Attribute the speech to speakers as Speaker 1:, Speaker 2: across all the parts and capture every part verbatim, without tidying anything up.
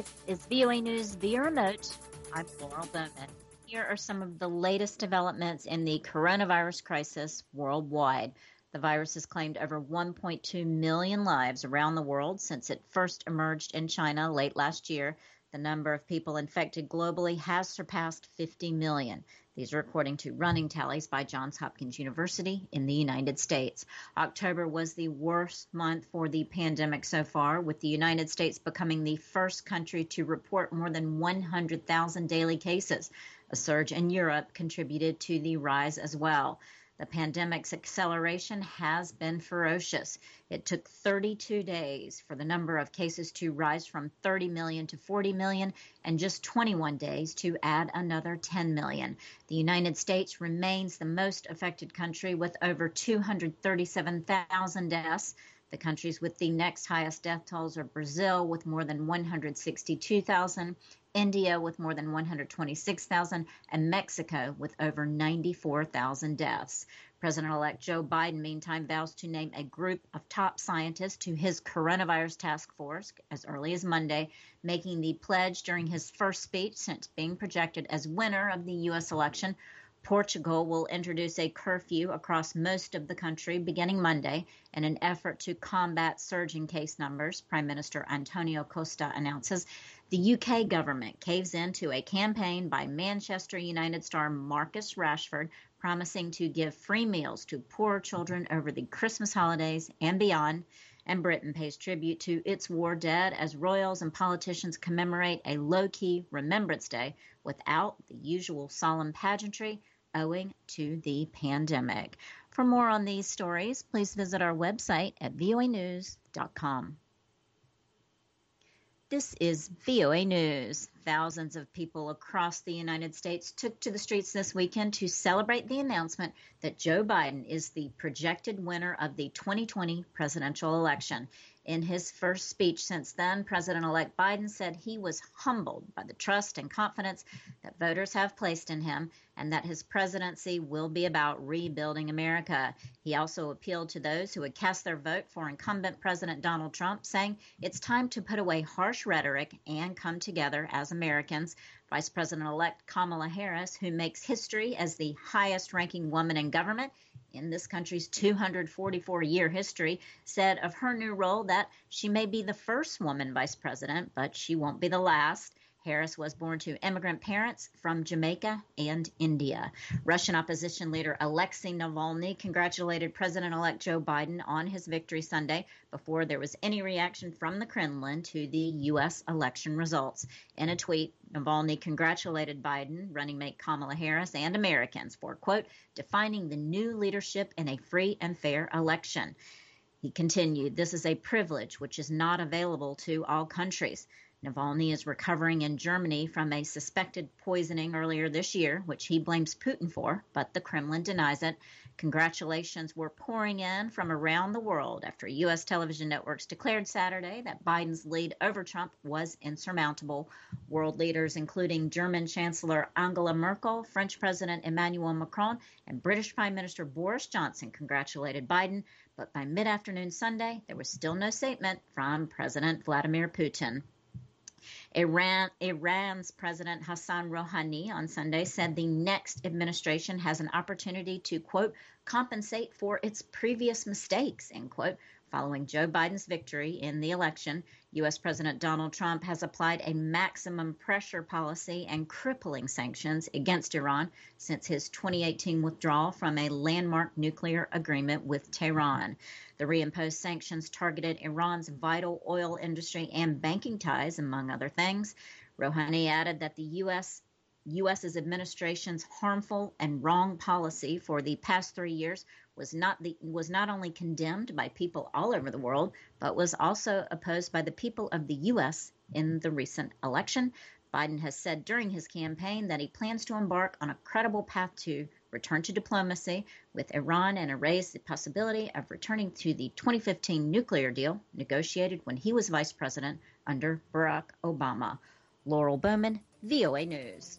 Speaker 1: This is V O A News via remote. I'm Laurel Bowman. Here are some of the latest developments in the coronavirus crisis worldwide. The virus has claimed over one point two million lives around the world since it first emerged in China late last year. The number of people infected globally has surpassed fifty million. These are according to running tallies by Johns Hopkins University in the United States. October was the worst month for the pandemic so far, with the United States becoming the first country to report more than one hundred thousand daily cases. A surge in Europe contributed to the rise as well. The pandemic's acceleration has been ferocious. It took thirty-two days for the number of cases to rise from thirty million to forty million, and just twenty-one days to add another ten million. The United States remains the most affected country with over two hundred thirty-seven thousand deaths. The countries with the next highest death tolls are Brazil with more than one hundred sixty-two thousand, India with more than one hundred twenty-six thousand, and Mexico with over ninety-four thousand deaths. President-elect Joe Biden, meantime, vows to name a group of top scientists to his coronavirus task force as early as Monday, making the pledge during his first speech since being projected as winner of the U S election. Portugal will introduce a curfew across most of the country beginning Monday in an effort to combat surging case numbers, Prime Minister Antonio Costa announces. The U K government caves into a campaign by Manchester United star Marcus Rashford, promising to give free meals to poor children over the Christmas holidays and beyond. And Britain pays tribute to its war dead as royals and politicians commemorate a low-key Remembrance Day without the usual solemn pageantry owing to the pandemic. For more on these stories, please visit our website at V O A news dot com. This is V O A News. Thousands of people across the United States took to the streets this weekend to celebrate the announcement that Joe Biden is the projected winner of the twenty twenty presidential election. In his first speech since then, President-elect Biden said he was humbled by the trust and confidence that voters have placed in him and that his presidency will be about rebuilding America. He also appealed to those who would cast their vote for incumbent President Donald Trump, saying it's time to put away harsh rhetoric and come together as Americans. Vice President-elect Kamala Harris, who makes history as the highest-ranking woman in government in this country's two hundred forty-four year history, said of her new role that she may be the first woman vice president, but she won't be the last. Harris was born to immigrant parents from Jamaica and India. Russian opposition leader Alexei Navalny congratulated President-elect Joe Biden on his victory Sunday before there was any reaction from the Kremlin to the U S election results. In a tweet, Navalny congratulated Biden, running mate Kamala Harris, and Americans for, quote, defining the new leadership in a free and fair election. He continued, this is a privilege which is not available to all countries. Navalny is recovering in Germany from a suspected poisoning earlier this year, which he blames Putin for, but the Kremlin denies it. Congratulations were pouring in from around the world after U S television networks declared Saturday that Biden's lead over Trump was insurmountable. World leaders, including German Chancellor Angela Merkel, French President Emmanuel Macron, and British Prime Minister Boris Johnson, congratulated Biden. But by mid-afternoon Sunday, there was still no statement from President Vladimir Putin. Iran, Iran's President Hassan Rouhani on Sunday said the next administration has an opportunity to, quote, compensate for its previous mistakes, end quote. Following Joe Biden's victory in the election, U S President Donald Trump has applied a maximum pressure policy and crippling sanctions against Iran since his twenty eighteen withdrawal from a landmark nuclear agreement with Tehran. The reimposed sanctions targeted Iran's vital oil industry and banking ties, among other things. Rouhani added that the U S U.S.'s administration's harmful and wrong policy for the past three years was not the was not only condemned by people all over the world, but was also opposed by the people of the U S in the recent election. Biden has said during his campaign that he plans to embark on a credible path to return to diplomacy with Iran and erase the possibility of returning to the twenty fifteen nuclear deal negotiated when he was vice president under Barack Obama. Laurel Bowman, V O A News.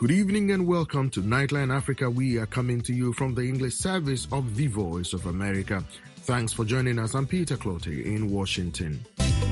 Speaker 2: Good evening and welcome to Nightline Africa. We are coming to you from the English service of the Voice of America. Thanks for joining us. I'm Peter Clottey in Washington.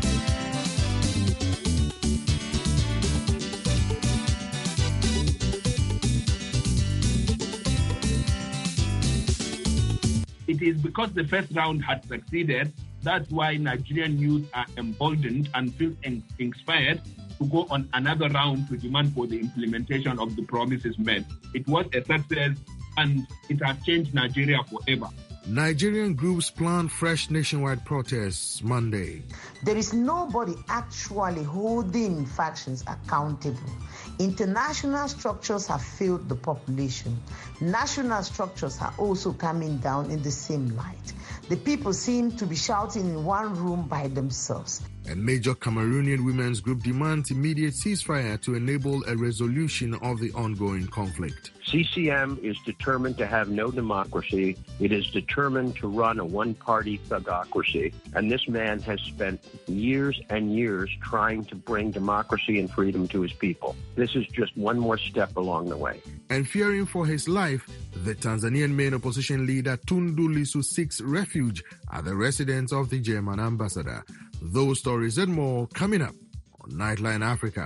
Speaker 3: It is because the first round had succeeded, that's why Nigerian youth are emboldened and feel inspired to go on another round to demand for the implementation of the promises made. It was a success and it has changed Nigeria forever.
Speaker 2: Nigerian groups plan fresh nationwide protests Monday.
Speaker 4: There is nobody actually holding factions accountable. International structures have failed the population. National structures are also coming down in the same light. The people seem to be shouting in one room by themselves.
Speaker 2: A major Cameroonian women's group demands immediate ceasefire to enable a resolution of the ongoing conflict.
Speaker 5: C C M is determined to have no democracy. It is determined to run a one-party thugocracy. And this man has spent years and years trying to bring democracy and freedom to his people. This is just one more step along the way.
Speaker 2: And fearing for his life, the Tanzanian main opposition leader Tundu Lissu seeks refuge at the residence of the German ambassador. Those stories and more coming up on Nightline Africa.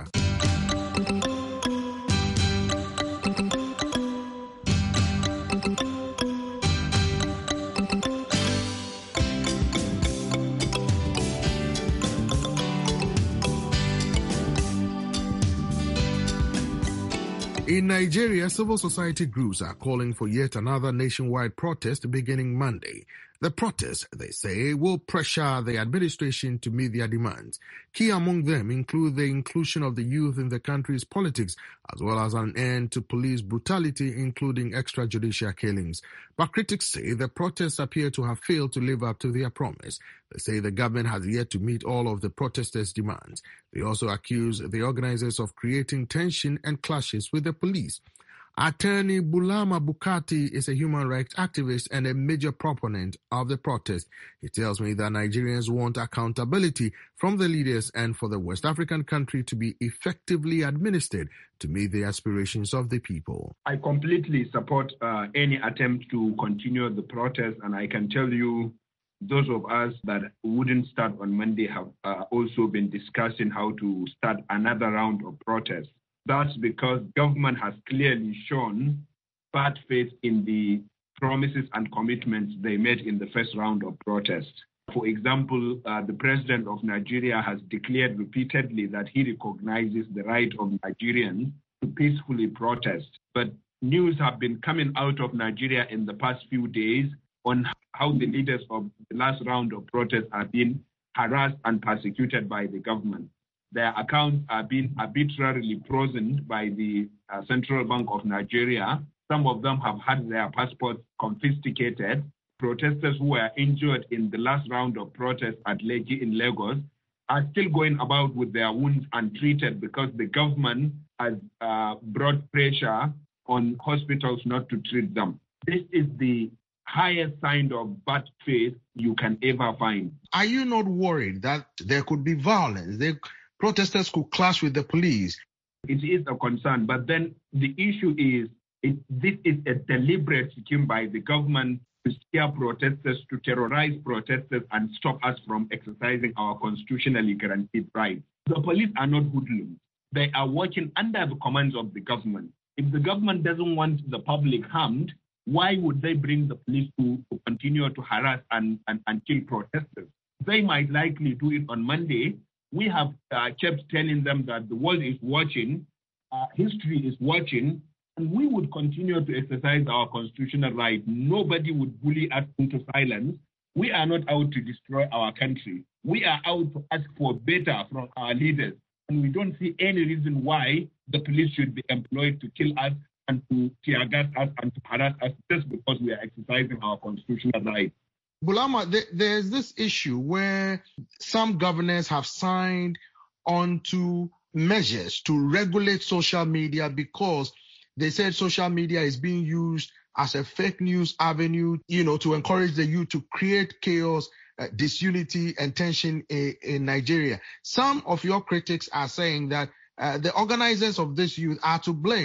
Speaker 2: In Nigeria, civil society groups are calling for yet another nationwide protest beginning Monday. The protest, they say, will pressure the administration to meet their demands. Key among them include the inclusion of the youth in the country's politics, as well as an end to police brutality, including extrajudicial killings. But critics say the protests appear to have failed to live up to their promise. They say the government has yet to meet all of the protesters' demands. They also accuse the organizers of creating tension and clashes with the police. Attorney Bulama Bukati is a human rights activist and a major proponent of the protest. He tells me that Nigerians want accountability from the leaders and for the West African country to be effectively administered to meet the aspirations of the people.
Speaker 3: I completely support uh, any attempt to continue the protest, and I can tell you those of us that wouldn't start on Monday have uh, also been discussing how to start another round of protests. That's because government has clearly shown bad faith in the promises and commitments they made in the first round of protests. For example, uh, the president of Nigeria has declared repeatedly that he recognizes the right of Nigerians to peacefully protest. But news have been coming out of Nigeria in the past few days on how the leaders of the last round of protests are being harassed and persecuted by the government. Their accounts are being arbitrarily frozen by the uh, Central Bank of Nigeria. Some of them have had their passports confiscated. Protesters who were injured in the last round of protests at Lekki in Lagos are still going about with their wounds untreated because the government has uh, brought pressure on hospitals not to treat them. This is the highest sign of bad faith you can ever find.
Speaker 2: Are you not worried that there could be violence? They Protesters could clash with the police?
Speaker 3: It is a concern, but then the issue is it, this is a deliberate scheme by the government to scare protesters, to terrorize protesters and stop us from exercising our constitutionally guaranteed rights. The police are not hoodlums. They are working under the commands of the government. If the government doesn't want the public harmed, why would they bring the police to, to continue to harass and, and, and kill protesters? They might likely do it on Monday. We have uh, kept telling them that the world is watching, uh, history is watching, and we would continue to exercise our constitutional right. Nobody would bully us into silence. We are not out to destroy our country. We are out to ask for better from our leaders. And we don't see any reason why the police should be employed to kill us and to tear gas us and to harass us just because we are exercising our constitutional right.
Speaker 2: Bulama, there's this issue where some governors have signed onto measures to regulate social media because they said social media is being used as a fake news avenue, you know, to encourage the youth to create chaos, uh, disunity and tension in, in Nigeria. Some of your critics are saying that uh, the organizers of this youth are to blame.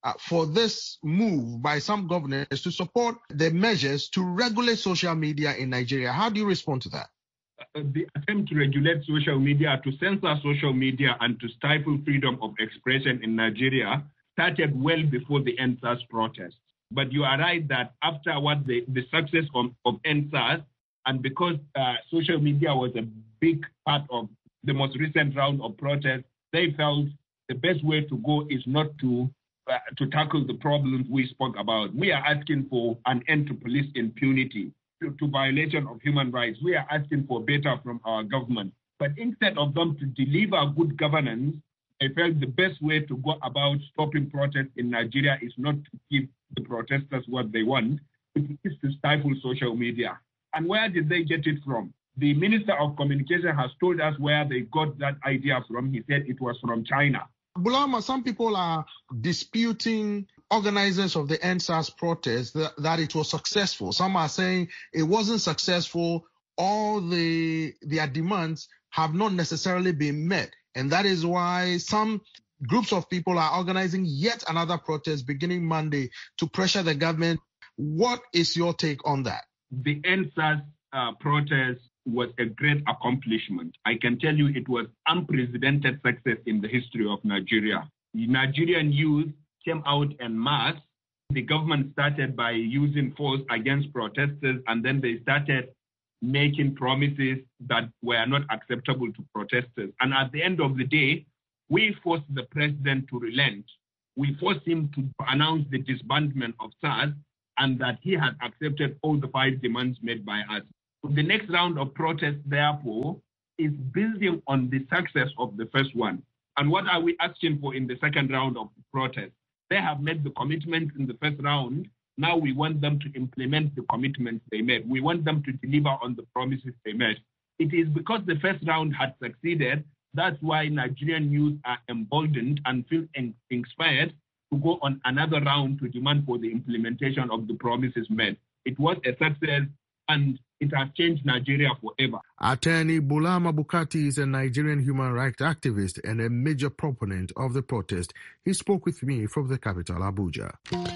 Speaker 2: uh, for this move by some governors to support the measures to regulate social media in Nigeria. How do you respond to that?
Speaker 3: Uh, the attempt to regulate social media, to censor social media, and to stifle freedom of expression in Nigeria started well before the End SARS protests. But you are right that after what the, the success of, of End SARS, and because uh, social media was a big part of the most recent round of protests, they felt the best way to go is not to uh, to tackle the problems we spoke about. We are asking for an end to police impunity, to, to violation of human rights. We are asking for better from our government. But instead of them to deliver good governance, I felt the best way to go about stopping protests in Nigeria is not to give the protesters what they want, it is to stifle social media. And where did they get it from? The Minister of Communication has told us where they got that idea from. He said it was from China.
Speaker 2: Bulama, some people are disputing organizers of the End SARS protest that, that it was successful. Some are saying it wasn't successful. All the their demands have not necessarily been met. And that is why some groups of people are organizing yet another protest beginning Monday to pressure the government. What is your take on that?
Speaker 3: The End SARS uh, protest was a great accomplishment. I can tell you it was unprecedented success in the history of Nigeria. The Nigerian youth came out en masse. The government started by using force against protesters, and then they started making promises that were not acceptable to protesters. And at the end of the day, we forced the president to relent. We forced him to announce the disbandment of SARS and that he had accepted all the five demands made by us. The next round of protests, therefore, is building on the success of the first one. And what are we asking for in the second round of protests? They have made the commitment in the first round. Now we want them to implement the commitments they made. We want them to deliver on the promises they made. It is because the first round had succeeded, that's why Nigerian youth are emboldened and feel in- inspired to go on another round to demand for the implementation of the promises made. It was a success, and it has changed Nigeria forever.
Speaker 2: Attorney Bulama Bukati is a Nigerian human rights activist and a major proponent of the protest. He spoke with me from the capital, Abuja.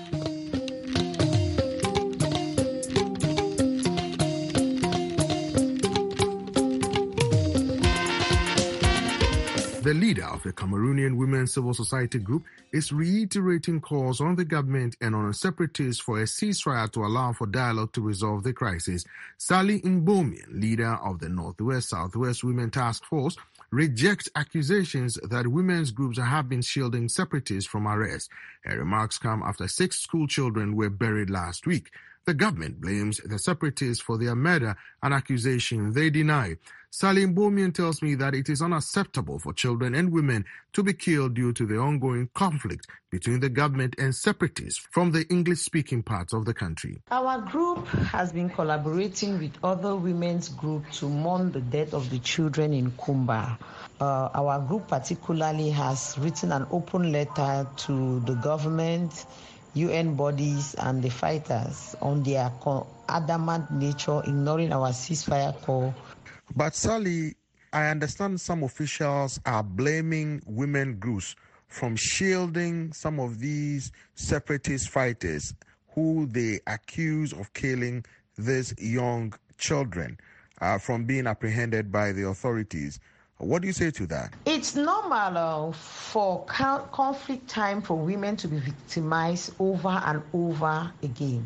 Speaker 2: The leader of the Cameroonian Women's Civil Society Group is reiterating calls on the government and on separatists for a ceasefire to allow for dialogue to resolve the crisis. Sally Mbomian, leader of the Northwest Southwest Women Task Force, rejects accusations that women's groups have been shielding separatists from arrest. Her remarks come after six school children were buried last week. The government blames the separatists for their murder, an accusation they deny. Salim Bomian tells me that it is unacceptable for children and women to be killed due to the ongoing conflict between the government and separatists from the English-speaking parts of the country.
Speaker 4: Our group has been collaborating with other women's groups to mourn the death of the children in Kumba. Uh, our group particularly has written an open letter to the government, U N bodies, and the fighters on their adamant nature, ignoring our ceasefire call.
Speaker 2: But Sally, I understand some officials are blaming women groups from shielding some of these separatist fighters who they accuse of killing these young children uh, from being apprehended by the authorities. What do you say to that?
Speaker 4: It's normal uh, for conflict time for women to be victimized over and over again.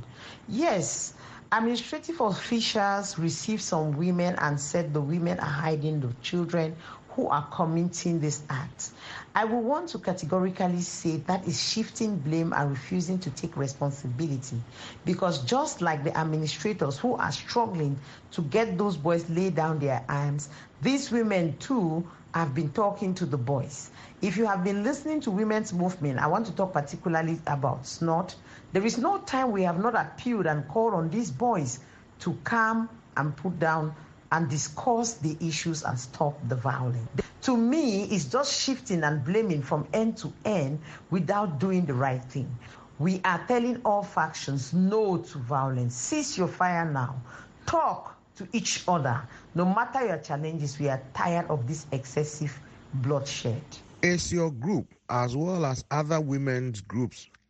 Speaker 4: Yes, administrative officials receive some women and said the women are hiding the children who are committing this act. I will want to categorically say that is shifting blame and refusing to take responsibility, because just like the administrators who are struggling to get those boys lay down their arms, these women too have been talking to the boys. If you have been listening to women's movement, I want to talk particularly about S N O T. There is no time we have not appealed and called on these boys to come and put down and discuss the issues and stop the violence. To me, it's just shifting and blaming from end to end without doing the right thing. We are telling all factions no to violence. Cease your fire now. Talk to each other. No matter your challenges, we are tired of this excessive bloodshed.
Speaker 2: Is your group, as well as other women's groups,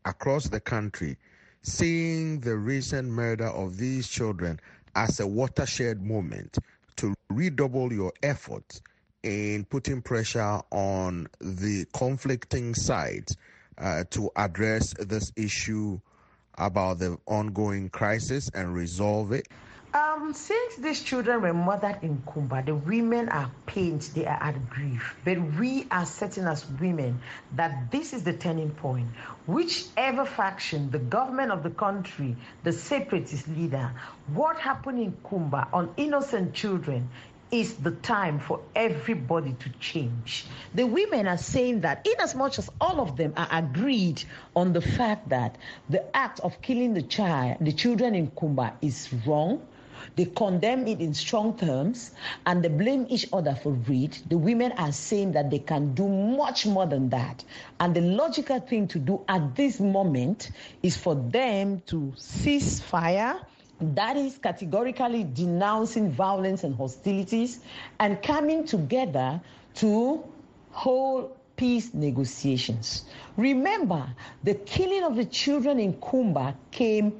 Speaker 2: across the country seeing the recent murder of these children as a watershed moment to redouble your efforts in putting pressure on the conflicting sides uh, to address this issue about the ongoing crisis and resolve it?
Speaker 4: Um, since these children were murdered in Kumba, the women are pained, they are at grief. But we are certain as women that this is the turning point. Whichever faction, the government of the country, the separatist leader, what happened in Kumba on innocent children is the time for everybody to change. The women are saying that in as much as all of them are agreed on the fact that the act of killing the child, the children in Kumba is wrong, they condemn it in strong terms and they blame each other for it. The women are saying that they can do much more than that. And the logical thing to do at this moment is for them to cease fire, that is categorically denouncing violence and hostilities and coming together to hold peace negotiations. Remember, the killing of the children in Kumba came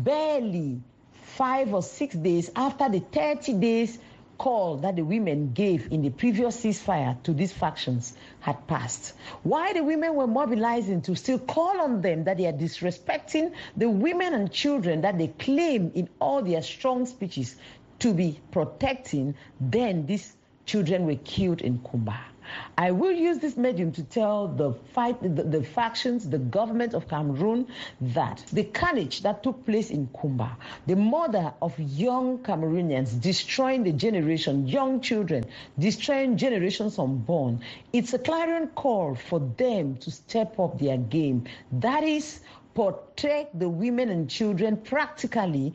Speaker 4: barely five or six days after the thirty days call that the women gave in the previous ceasefire to these factions had passed. Why the women were mobilizing to still call on them that they are disrespecting the women and children that they claim in all their strong speeches to be protecting, then these children were killed in Kumba. I will use this medium to tell the fight, the, the factions, the government of Cameroon, that the carnage that took place in Kumba, the murder of young Cameroonians, destroying the generation, young children, destroying generations unborn, it's a clarion call for them to step up their game. That is, protect the women and children practically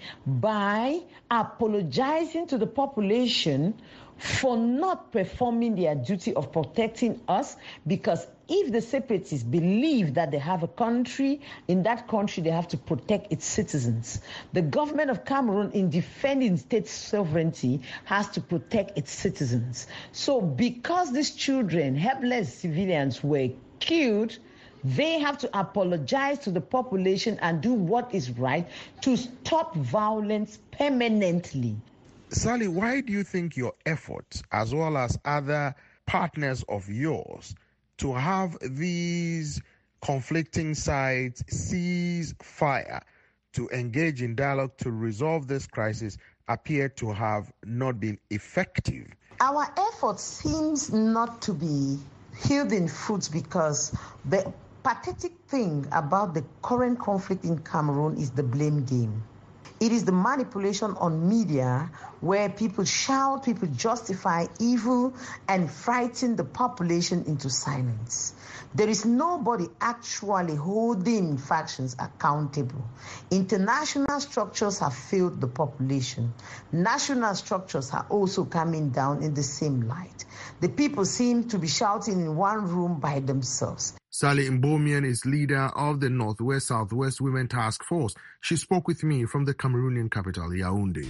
Speaker 4: by apologizing to the population for not performing their duty of protecting us, because if the separatists believe that they have a country, in that country they have to protect its citizens. The government of Cameroon, in defending state sovereignty, has to protect its citizens. So because these children, helpless civilians, were killed, they have to apologize to the population and do what is right to stop violence permanently.
Speaker 2: Sally, why do you think your efforts, as well as other partners of yours, to have these conflicting sides cease fire, to engage in dialogue to resolve this crisis, appear to have not been effective?
Speaker 4: Our efforts seems not to be yielding fruits because the pathetic thing about the current conflict in Cameroon is the blame game. It is the manipulation on media where people shout, people justify evil and frighten the population into silence. There is nobody actually holding factions accountable. International structures have failed the population. National structures are also coming down in the same light. The people seem to be shouting in one room by themselves.
Speaker 2: Sally Mbomian is leader of the Northwest Southwest Women Task Force. She spoke with me from the Cameroonian capital, Yaoundé.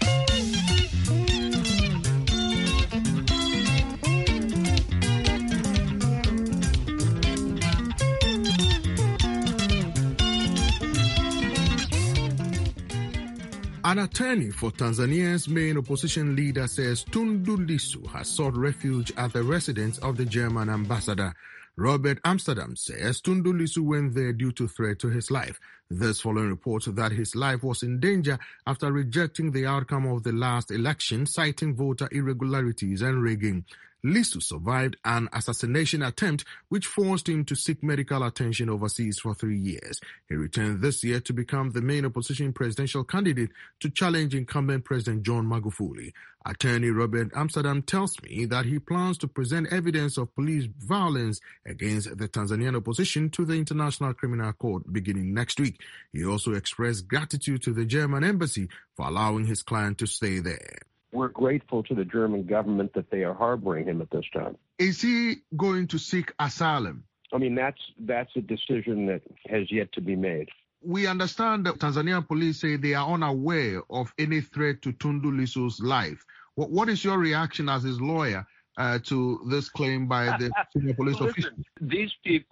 Speaker 2: An attorney for Tanzania's main opposition leader says Tundu Lissu has sought refuge at the residence of the German ambassador. Robert Amsterdam says Tundu Lissu went there due to threat to his life. This following reports that his life was in danger after rejecting the outcome of the last election, citing voter irregularities and rigging. Lissu survived an assassination attempt which forced him to seek medical attention overseas for three years. He returned this year to become the main opposition presidential candidate to challenge incumbent President John Magufuli. Attorney Robert Amsterdam tells me that he plans to present evidence of police violence against the Tanzanian opposition to the International Criminal Court beginning next week. He also expressed gratitude to the German embassy for allowing his client to stay there.
Speaker 5: We're grateful to the German government that they are harboring him at this time.
Speaker 2: Is he going to seek asylum?
Speaker 5: I mean, that's that's a decision that has yet to be made.
Speaker 2: We understand that Tanzanian police say they are unaware of any threat to Tundu Lissu's life. What, what is your reaction as his lawyer uh, to this claim by the senior police
Speaker 5: Listen,
Speaker 2: official?
Speaker 5: These people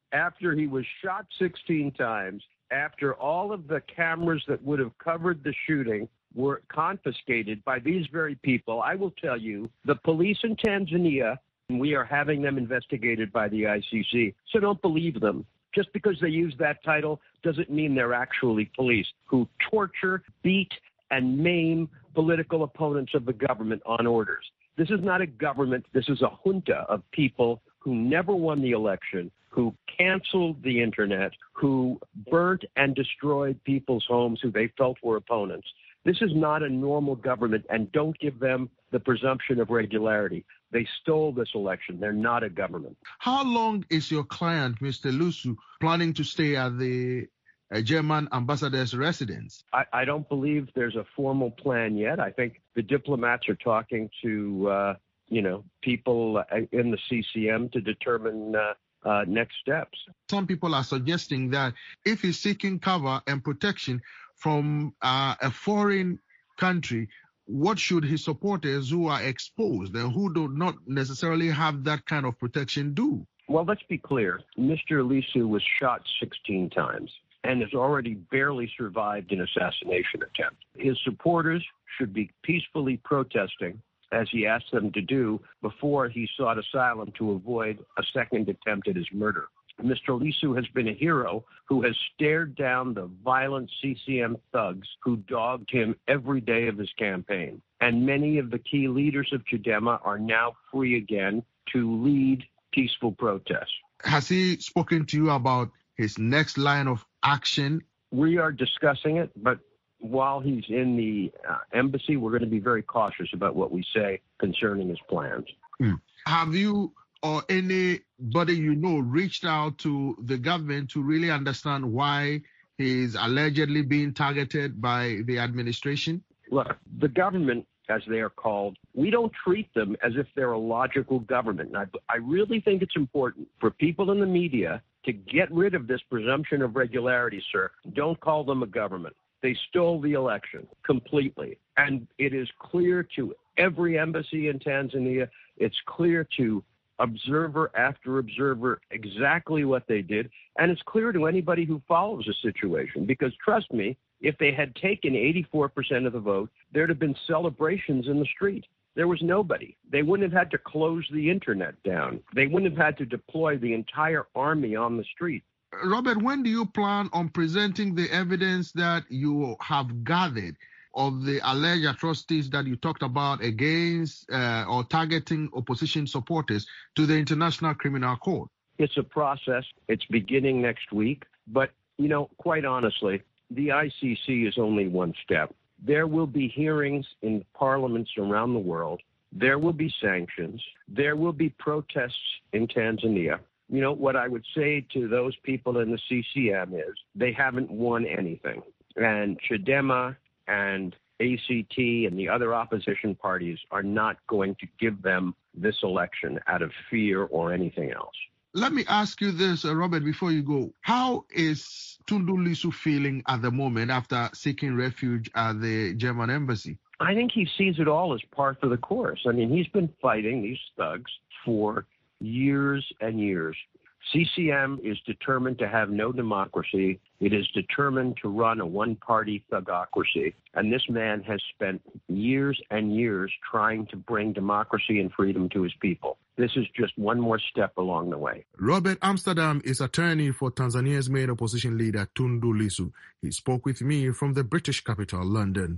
Speaker 5: after he was shot sixteen times, after all of the cameras that would have covered the shooting were confiscated by these very people, I will tell you, the police in Tanzania, we are having them investigated by the I C C. So don't believe them. Just because they use that title doesn't mean they're actually police who torture, beat, and maim political opponents of the government on orders. This is not a government. This is a junta of people who never won the election, who canceled the internet, who burnt and destroyed people's homes who they felt were opponents. This is not a normal government, and don't give them the presumption of regularity. They stole this election. They're not a government.
Speaker 2: How long is your client, Mister Lissu, planning to stay at the uh, German ambassador's residence?
Speaker 5: I, I don't believe there's a formal plan yet. I think the diplomats are talking to, uh, you know, people in the C C M to determine uh, uh, next steps.
Speaker 2: Some people are suggesting that if he's seeking cover and protection from uh, a foreign country, what should his supporters who are exposed and who do not necessarily have that kind of protection do?
Speaker 5: Well, let's be clear. Mister Lissu was shot sixteen times and has already barely survived an assassination attempt. His supporters should be peacefully protesting, as he asked them to do, before he sought asylum to avoid a second attempt at his murder. Mister Lissu has been a hero who has stared down the violent C C M thugs who dogged him every day of his campaign. And many of the key leaders of Chadema are now free again to lead peaceful protests.
Speaker 2: Has he spoken to you about his next line of action?
Speaker 5: We are discussing it, but while he's in the uh, embassy, we're going to be very cautious about what we say concerning his plans.
Speaker 2: Mm. Have you or anybody you know reached out to the government to really understand why he's allegedly being targeted by the administration?
Speaker 5: Look, the government, as they are called, we don't treat them as if they're a logical government. And I, I really think it's important for people in the media to get rid of this presumption of regularity, sir. Don't call them a government. They stole the election completely. And it is clear to every embassy in Tanzania, it's clear to observer after observer exactly what they did. And it's clear to anybody who follows the situation, because trust me, if they had taken eighty-four percent of the vote, there'd have been celebrations in the street. There was nobody. They wouldn't have had to close the internet down. They wouldn't have had to deploy the entire army on the street.
Speaker 2: Robert, when do you plan on presenting the evidence that you have gathered of the alleged atrocities that you talked about against uh, or targeting opposition supporters to the International Criminal Court?
Speaker 5: It's a process. It's beginning next week. But, you know, quite honestly, the I C C is only one step. There will be hearings in parliaments around the world. There will be sanctions. There will be protests in Tanzania. You know, what I would say to those people in the C C M is they haven't won anything. And Chadema and A C T and the other opposition parties are not going to give them this election out of fear or anything else.
Speaker 2: Let me ask you this, uh, Robert, before you go. How is Tundu Lissu feeling at the moment after seeking refuge at the German embassy?
Speaker 5: I think he sees it all as part of the course. I mean, he's been fighting these thugs for years and years. C C M is determined to have no democracy. It is determined to run a one-party thugocracy. And this man has spent years and years trying to bring democracy and freedom to his people. This is just one more step along the way.
Speaker 2: Robert Amsterdam is attorney for Tanzania's main opposition leader, Tundu Lissu. He spoke with me from the British capital, London.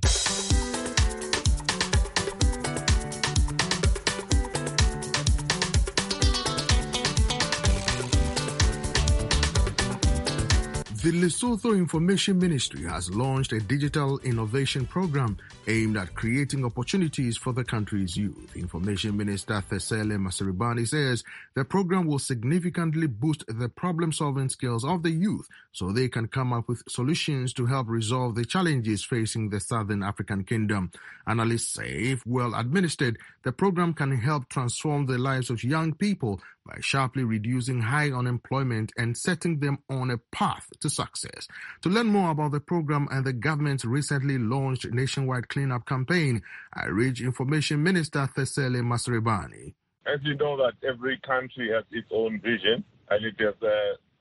Speaker 2: The Lesotho Information Ministry has launched a digital innovation program aimed at creating opportunities for the country's youth. Information Minister Thesele Masaribani says the program will significantly boost the problem-solving skills of the youth so they can come up with solutions to help resolve the challenges facing the Southern African Kingdom. Analysts say if well administered, the program can help transform the lives of young people by sharply reducing high unemployment and setting them on a path to success. To learn more about the program and the government's recently launched nationwide cleanup campaign, I reached Information Minister Thesele Masaribani.
Speaker 6: As you know, that every country has its own vision and it has uh,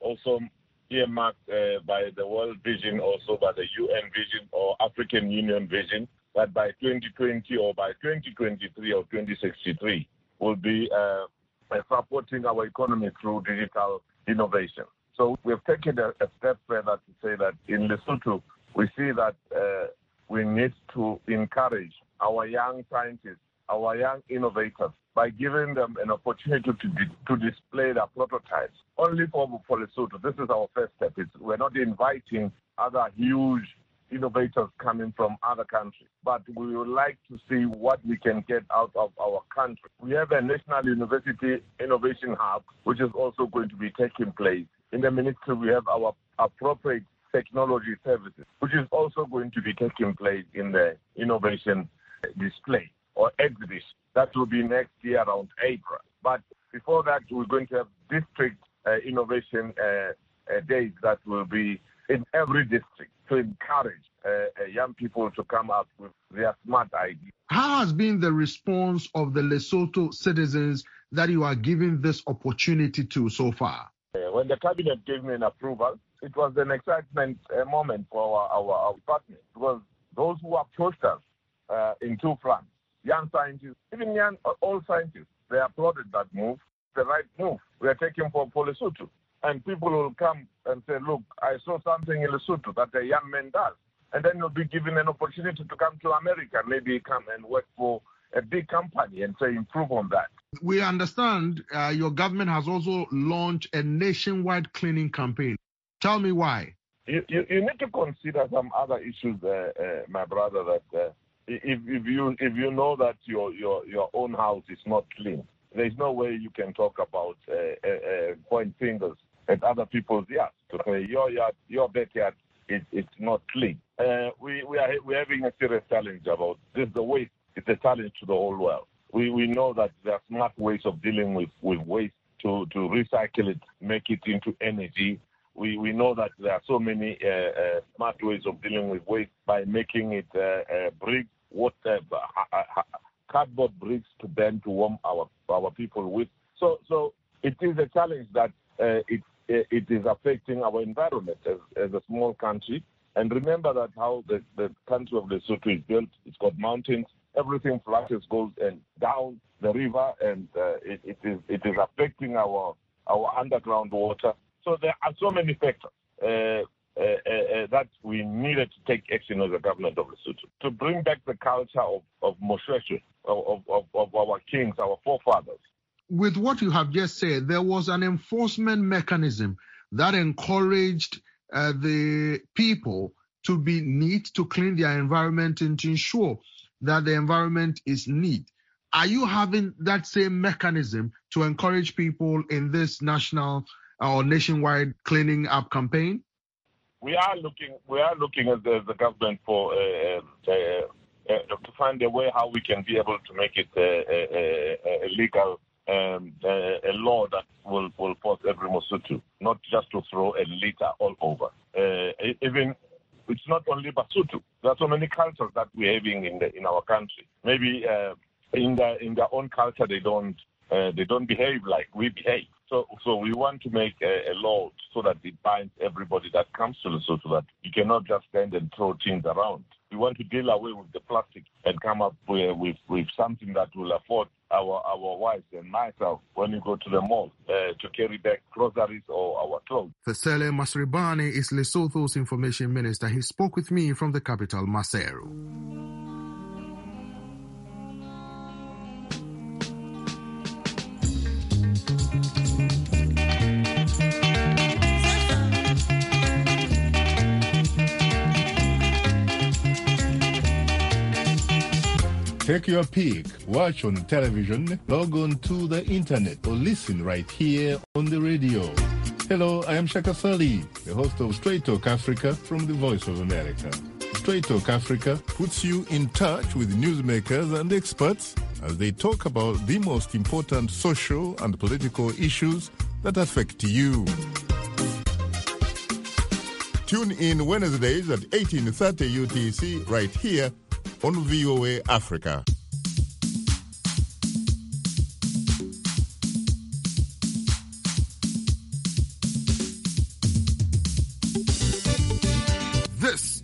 Speaker 6: also earmarked uh, by the World Vision, also by the U N Vision or African Union Vision, that by twenty twenty or by twenty twenty-three or twenty sixty-three will be uh, supporting our economy through digital innovation. So we've taken a, a step further to say that in Lesotho, we see that uh, we need to encourage our young scientists, our young innovators, by giving them an opportunity to, to display their prototypes. Only for, for Lesotho, this is our first step. It's, we're not inviting other huge innovators coming from other countries, but we would like to see what we can get out of our country. We have a National University Innovation Hub, which is also going to be taking place. In the ministry, we have our appropriate technology services, which is also going to be taking place in the innovation display or exhibition. That will be next year around April. But before that, we're going to have district uh, innovation uh, uh, days that will be in every district to encourage uh, uh, young people to come up with their smart ideas.
Speaker 2: How has been the response of the Lesotho citizens that you are giving this opportunity to so far?
Speaker 6: Uh, when the cabinet gave me an approval, it was an excitement uh, moment for our, our, our department, because those who approached us uh, in two fronts, young scientists, even young old scientists, they applauded that move, the right move. We are taking for, for Lesotho. And people will come and say, look, I saw something in Lesotho that a young man does. And then you'll be given an opportunity to come to America, maybe come and work for a big company and say, improve on that.
Speaker 2: We understand uh, your government has also launched a nationwide cleaning campaign. Tell me why.
Speaker 6: You, you, you need to consider some other issues, uh, uh, my brother, that uh, if, if you if you know that your, your, your own house is not clean, there's no way you can talk about uh, uh, uh, point fingers at other people's yards. To say your yard, your backyard is it's not clean. Uh, we we are we're having a serious challenge about this. The waste is a challenge to the whole world. We we know that there are smart ways of dealing with, with waste to, to recycle it, make it into energy. We we know that there are so many uh, uh, smart ways of dealing with waste by making it uh, uh, bricks, water, uh, cardboard bricks to burn to warm our our people with. So so it is a challenge that uh, it it is affecting our environment as, as a small country. And remember that how the, the country of Lesotho is built. It's got mountains. Everything flushes, goes and down the river, and uh, it, it is it is affecting our our underground water. So there are so many factors uh, uh, uh, that we needed to take action as a government of Lesotho to bring back the culture of of Moshweshwe, of, of of our kings, our forefathers.
Speaker 2: With what you have just said, there was an enforcement mechanism that encouraged uh, the people to be neat, to clean their environment, and to ensure that the environment is neat. Are you having that same mechanism to encourage people in this national or nationwide cleaning up campaign?
Speaker 6: We are looking. We are looking at the, the government for uh, uh, uh, to find a way how we can be able to make it uh, uh, uh, legal. Um, uh, a law that will, will force every Mosotho not just to throw a litter all over. Uh, even it's not only Basotho. There are so many cultures that we're having in the in our country. Maybe uh, in the in their own culture they don't uh, they don't behave like we behave. So so we want to make a, a law so that it binds everybody that comes to Lesotho, that you cannot just stand and throw things around. We want to deal away with the plastic and come up with, with, with something that will afford our, our wives and myself when we go to the mall uh, to carry back groceries or our clothes.
Speaker 2: Thesele Masribane is Lesotho's information minister. He spoke with me from the capital, Maseru.
Speaker 7: Take your pick, watch on television, log on to the internet, or listen right here on the radio. Hello, I am Shaka Sali, the host of Straight Talk Africa from the Voice of America. Straight Talk Africa puts you in touch with newsmakers and experts as they talk about the most important social and political issues that affect you. Tune in Wednesdays at eighteen thirty U T C right here on V O A Africa.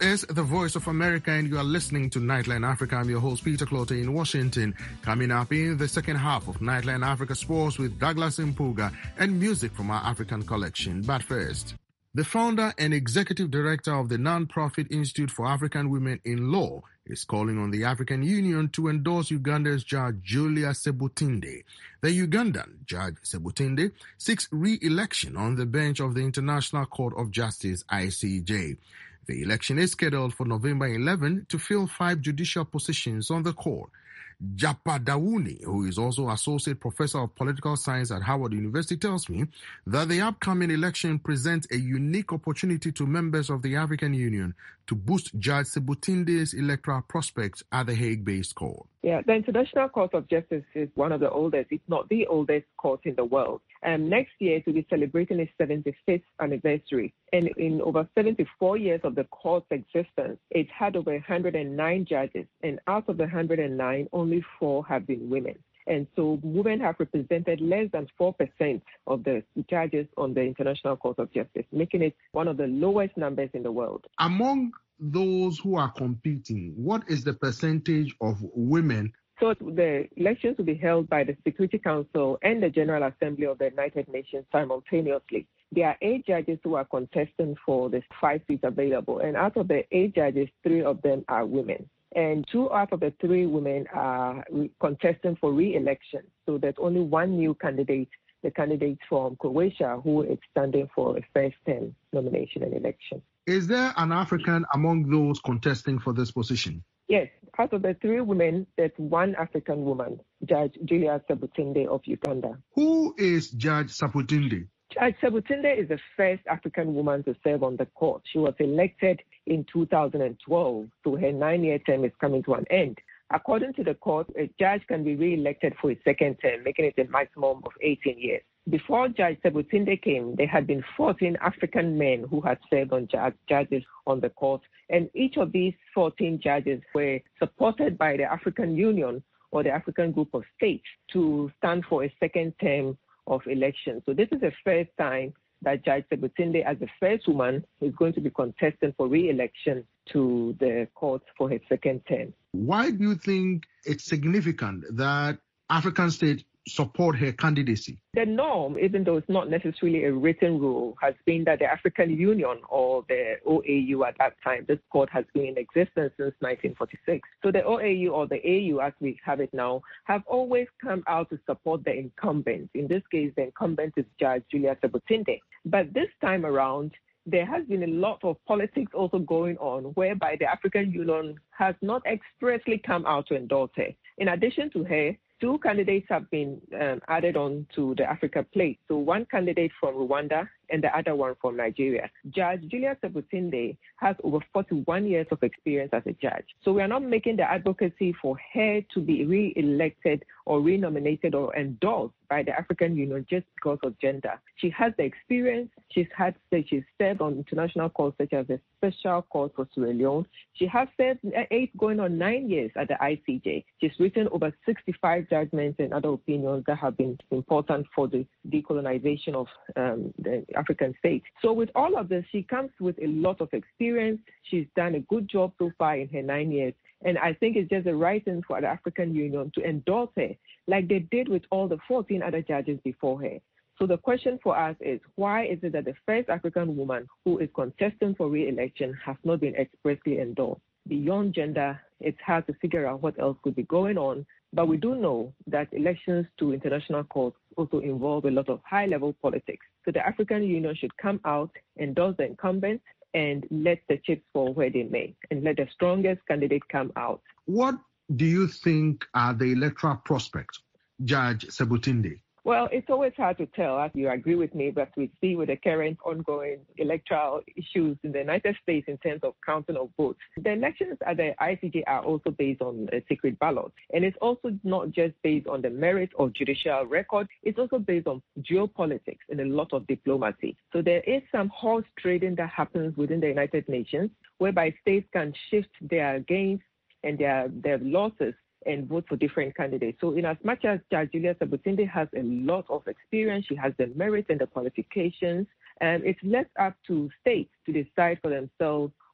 Speaker 2: is the Voice of America, and you are listening to Nightline Africa. I'm your host, Peter Clotte, in Washington. Coming up in the second half of Nightline Africa Sports with Douglas Mpuga and music from our African collection. But first, the founder and executive director of the non-profit Institute for African Women in Law is calling on the African Union to endorse Uganda's Judge Julia Sebutinde. The Ugandan Judge Sebutinde seeks re-election on the bench of the International Court of Justice, I C J. The election is scheduled for November eleventh to fill five judicial positions on the court. Japa Dawuni, who is also Associate Professor of Political Science at Howard University, tells me that the upcoming election presents a unique opportunity to members of the African Union to boost Judge Sebutinde's electoral prospects at the Hague-based court.
Speaker 8: Yeah, the International Court of Justice is one of the oldest, if not the oldest court in the world. And next year it will be celebrating its seventy-fifth anniversary. And in over seventy-four years of the court's existence, it's had over one hundred nine judges. And out of the one hundred nine, only four have been women. And so women have represented less than four percent of the judges on the International Court of Justice, making it one of the lowest numbers in the world.
Speaker 2: Among those who are competing, what is the percentage of women?
Speaker 8: So the elections will be held by the Security Council and the General Assembly of the United Nations simultaneously. There are eight judges who are contesting for the five seats available. And out of the eight judges, three of them are women. And two out of the three women are contesting for re-election. So there's only one new candidate, the candidate from Croatia, who is standing for a first-term nomination and election.
Speaker 2: Is there an African among those contesting for this position?
Speaker 8: Yes. Out of the three women, there's one African woman, Judge Julia Sebutinde of Uganda.
Speaker 2: Who is Judge Sebutinde?
Speaker 8: Judge Sebutinde is the first African woman to serve on the court. She was elected in two thousand twelve, so her nine-year term is coming to an end. According to the court, a judge can be re-elected for a second term, making it a maximum of eighteen years. Before Judge Sebutinde came, there had been fourteen African men who had served on judge, judges on the court, and each of these fourteen judges were supported by the African Union or the African Group of States to stand for a second term of election. So this is the first time that Judge Sebutinde, as the first woman, is going to be contesting for re-election to the court for her second term.
Speaker 2: Why do you think it's significant that African states support her candidacy?
Speaker 8: The norm, even though it's not necessarily a written rule, has been that the African Union or the O A U at that time, this court has been in existence since nineteen forty-six. So the O A U or the A U, as we have it now, have always come out to support the incumbent. In this case, the incumbent is Judge Julia Sebutinde. But this time around, there has been a lot of politics also going on, whereby the African Union has not expressly come out to endorse her. In addition to her, two candidates have been um, added on to the Africa plate. So one candidate from Rwanda and the other one from Nigeria. Judge Julia Sebutinde has over forty-one years of experience as a judge. So we are not making the advocacy for her to be re-elected or re-nominated or endorsed by the African Union just because of gender. She has the experience. She's had, she's served on international courts such as the Special Court for Sierra Leone. She has served eight going on nine years at the I C J. She's written over sixty-five judgments and other opinions that have been important for the decolonization of um, the African states. So with all of this, she comes with a lot of experience. She's done a good job so far in her nine years. And I think it's just the right thing for the African Union to endorse her, like they did with all the fourteen other judges before her. So the question for us is, why is it that the first African woman who is contesting for re-election has not been expressly endorsed? Beyond gender, it's hard to figure out what else could be going on. But we do know that elections to international courts also involve a lot of high-level politics. So the African Union should come out, endorse the incumbent, and let the chips fall where they may, and let the strongest candidate come out.
Speaker 2: What do you think are the electoral prospects, Judge Sebutinde?
Speaker 8: Well, it's always hard to tell, as you agree with me, but we see with the current ongoing electoral issues in the United States in terms of counting of votes. The elections at the I C J are also based on a secret ballot. And it's also not just based on the merit or judicial record. It's also based on geopolitics and a lot of diplomacy. So there is some horse trading that happens within the United Nations, whereby states can shift their gains and their, their losses and vote for different candidates. So in as much as Judge Julia Sebutinde has a lot of experience, she has the merit and the qualifications, and it's left up to states to decide for themselves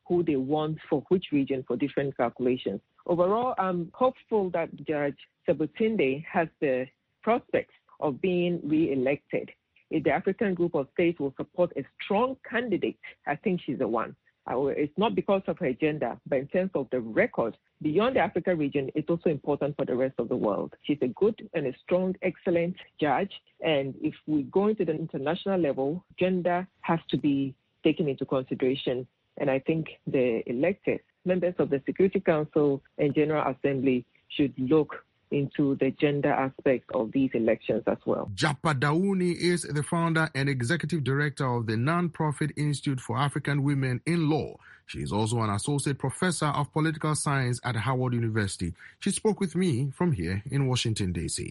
Speaker 8: who they want for which region for different calculations. Overall, I'm hopeful that Judge Sebutinde has the prospects of being re-elected. If the African group of states will support a strong candidate, I think she's the one. It's not because of her gender, but in terms of the record beyond the Africa region, it's also important for the rest of the world. She's a good and a strong, excellent judge. And if we go into the international level, gender has to be taken into consideration. And I think the elected members of the Security Council and General Assembly should look into the gender aspect of these elections as well.
Speaker 2: Japa Dauni is the founder and executive director of the non-profit Institute for African Women in Law. She is also an associate professor of political science at Howard University. She spoke with me from here in Washington, D C.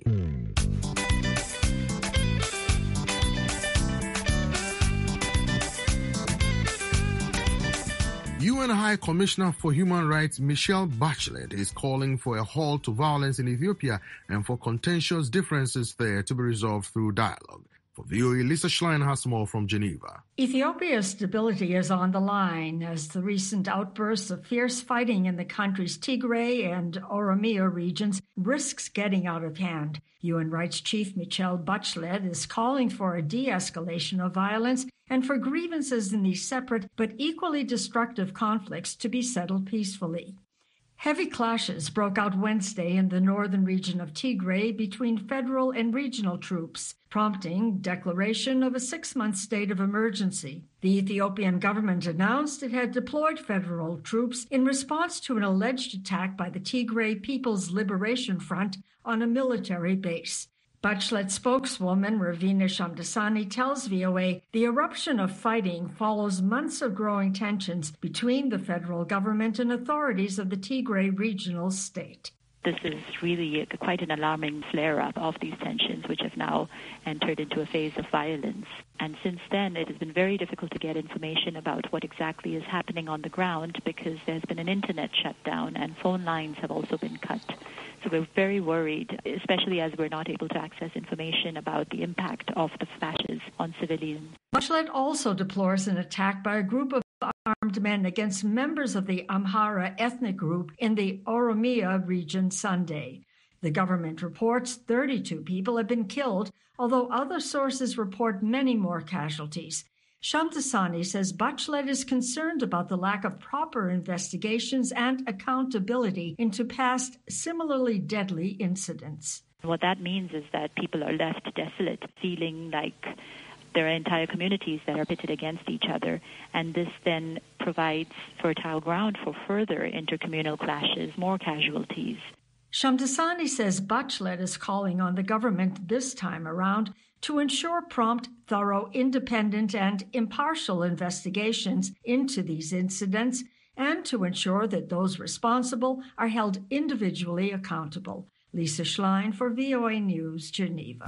Speaker 2: U N High Commissioner for Human Rights Michelle Bachelet is calling for a halt to violence in Ethiopia and for contentious differences there to be resolved through dialogue. For V O A, Lisa Schlein has more from Geneva.
Speaker 9: Ethiopia's stability is on the line as the recent outbursts of fierce fighting in the country's Tigray and Oromia regions risks getting out of hand. U N Rights Chief Michelle Bachelet is calling for a de-escalation of violence and for grievances in these separate but equally destructive conflicts to be settled peacefully. Heavy clashes broke out Wednesday in the northern region of Tigray between federal and regional troops, prompting declaration of a six-month state of emergency. The Ethiopian government announced it had deployed federal troops in response to an alleged attack by the Tigray People's Liberation Front on a military base. Bachelet spokeswoman Ravina Shamdasani tells V O A the eruption of fighting follows months of growing tensions between the federal government and authorities of the Tigray regional state.
Speaker 10: This is really quite an alarming flare-up of these tensions, which have now entered into a phase of violence. And since then, it has been very difficult to get information about what exactly is happening on the ground because there's been an internet shutdown and phone lines have also been cut. So we're very worried, especially as we're not able to access information about the impact of the clashes on civilians.
Speaker 9: Bachelet also deplores an attack by a group of armed men against members of the Amhara ethnic group in the Oromia region Sunday. The government reports thirty-two people have been killed, although other sources report many more casualties. Shamdasani says Bachelet is concerned about the lack of proper investigations and accountability into past similarly deadly incidents.
Speaker 10: What that means is that people are left desolate, feeling like there are entire communities that are pitted against each other, and this then provides fertile ground for further intercommunal clashes, more casualties.
Speaker 9: Shamdasani says Bachelet is calling on the government this time around to ensure prompt, thorough, independent, and impartial investigations into these incidents and to ensure that those responsible are held individually accountable. Lisa Schlein for V O A News, Geneva.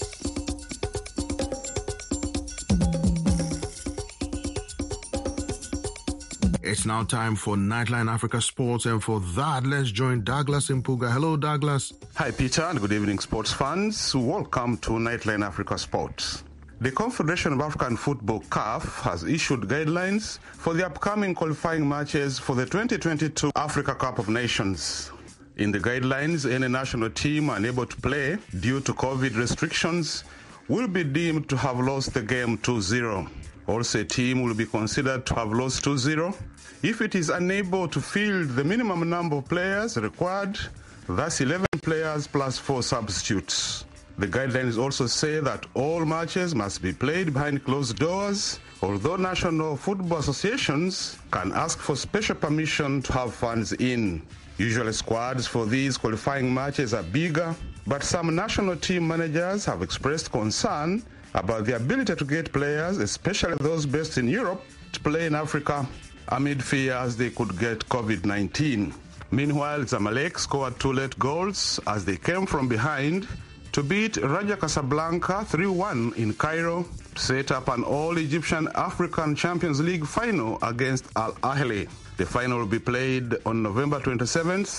Speaker 2: It's now time for Nightline Africa Sports, and for that, let's join Douglas Mpuga. Hello, Douglas.
Speaker 11: Hi, Peter, and good evening, sports fans. Welcome to Nightline Africa Sports. The Confederation of African Football, C A F, has issued guidelines for the upcoming qualifying matches for the twenty twenty-two Africa Cup of Nations. In the guidelines, any national team unable to play due to COVID restrictions will be deemed to have lost the game two zero. Also, a team will be considered to have lost two zero if it is unable to field the minimum number of players required, thus eleven players plus four substitutes. The guidelines also say that all matches must be played behind closed doors, although national football associations can ask for special permission to have fans in. Usually squads for these qualifying matches are bigger, but some national team managers have expressed concern about the ability to get players, especially those based in Europe, to play in Africa amid fears they could get COVID nineteen. Meanwhile, Zamalek scored two late goals as they came from behind to beat Raja Casablanca three one in Cairo to set up an all-Egyptian African Champions League final against Al Ahly. The final will be played on November twenty-seventh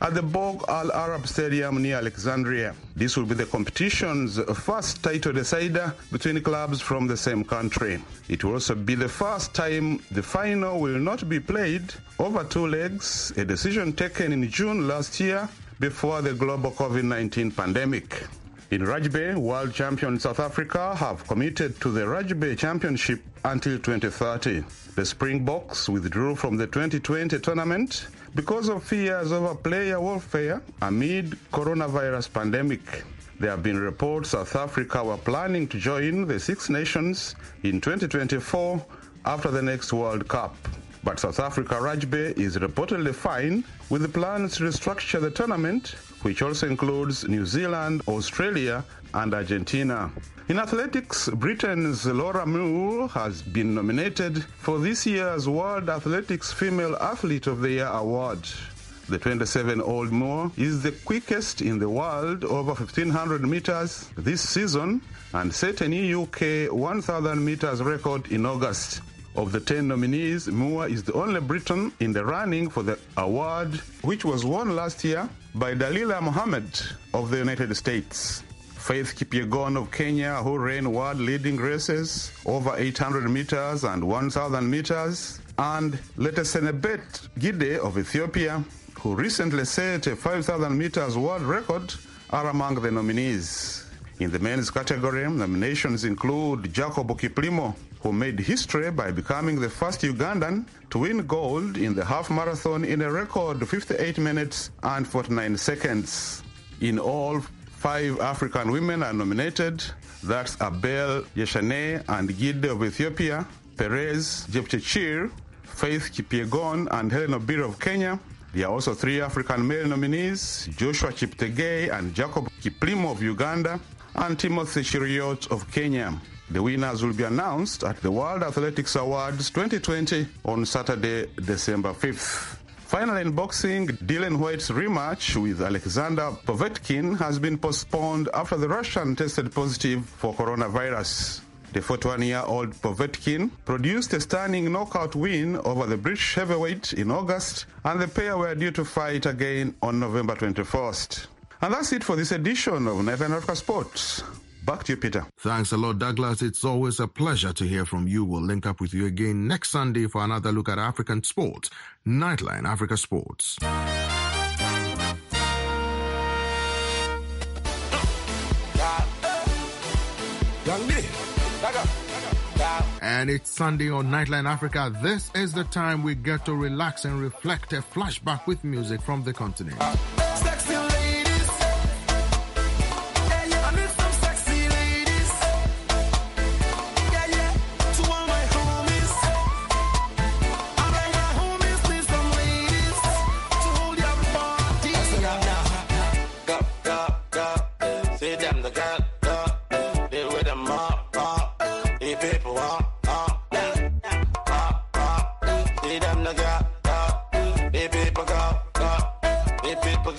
Speaker 11: at the Borg Al Arab Stadium near Alexandria. This will be the competition's first title decider between clubs from the same country. It will also be the first time the final will not be played over two legs, a decision taken in June last year before the global COVID nineteen pandemic. In rugby, world champion South Africa have committed to the Rugby Championship until twenty thirty. The Springboks withdrew from the twenty twenty tournament because of fears over player warfare amid coronavirus pandemic. There have been reports South Africa were planning to join the Six Nations in twenty twenty-four after the next World Cup. But South Africa Rugby is reportedly fine with the plans to restructure the tournament, which also includes New Zealand, Australia, and Argentina. In athletics, Britain's Laura Moore has been nominated for this year's World Athletics Female Athlete of the Year award. The twenty-seven-year-old Moore is the quickest in the world over fifteen hundred meters this season and set a new U K one thousand meters record in August. Of the ten nominees, Moore is the only Briton in the running for the award, which was won last year by Dalila Mohammed of the United States. Faith Kipyegon of Kenya, who ran world-leading races over eight hundred meters and one thousand meters, and Letesenebet Gide of Ethiopia, who recently set a five thousand meters world record, are among the nominees. In the men's category, nominations include Jacob Kiplimo, who made history by becoming the first Ugandan to win gold in the half marathon in a record fifty-eight minutes and forty-nine seconds. In all, five African women are nominated. That's Abel Yeshane and Gide of Ethiopia, Perez Jepchechir, Faith Kipyegon, and Helen Obiri of Kenya. There are also three African male nominees, Joshua Cheptegei and Jacob Kiplimo of Uganda, and Timothy Chiriot of Kenya. The winners will be announced at the World Athletics Awards twenty twenty on Saturday, December fifth. Finally, in boxing, Dylan White's rematch with Alexander Povetkin has been postponed after the Russian tested positive for coronavirus. The forty-one-year-old Povetkin produced a stunning knockout win over the British heavyweight in August, and the pair were due to fight again on November twenty-first. And that's it for this edition of Nightline Africa Sports. Back to you, Peter.
Speaker 2: Thanks a lot, Douglas. It's always a pleasure to hear from you. We'll link up with you again next Sunday for another look at African sports. Nightline Africa Sports. And it's Sunday on Nightline Africa. This is the time we get to relax and reflect, a flashback with music from the continent.
Speaker 12: Sexy ladies. Yeah, yeah, I need some sexy ladies. Yeah, yeah, to all my homies. All my homies need some ladies to hold your body. Go, go, go. See them, the girl, go. Deal with them all, all. The people all. See them, the girl, go. The people go, go. The people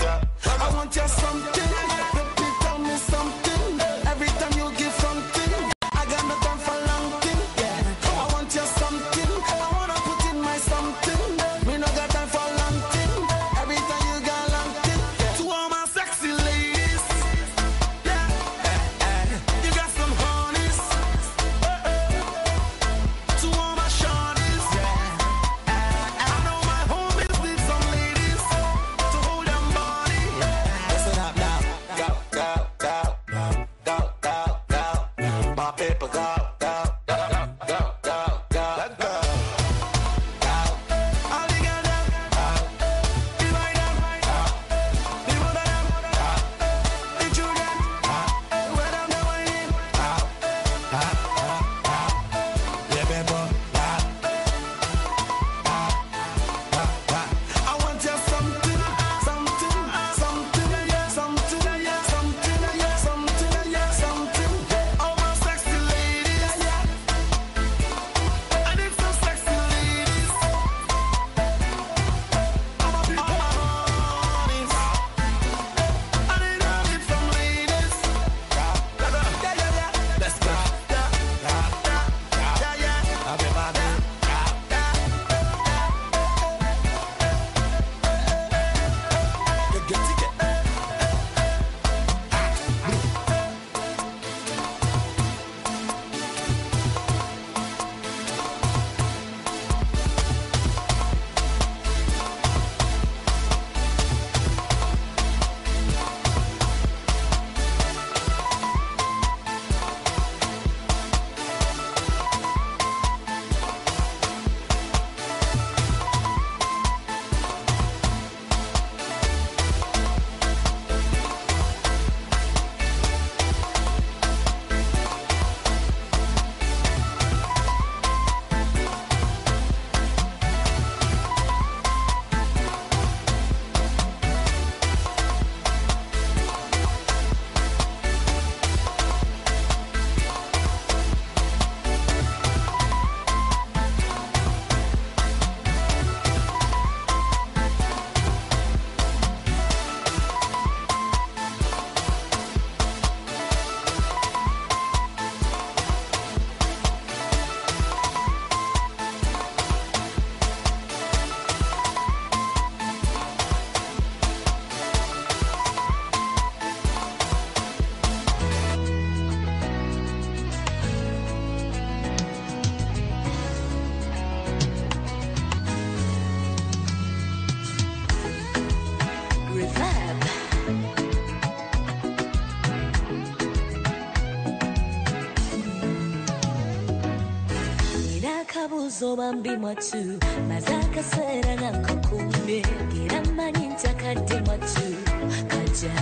Speaker 13: zoba mbi mwatu mazaka sera ngakukumbe giramani ntakadde mwatu kaja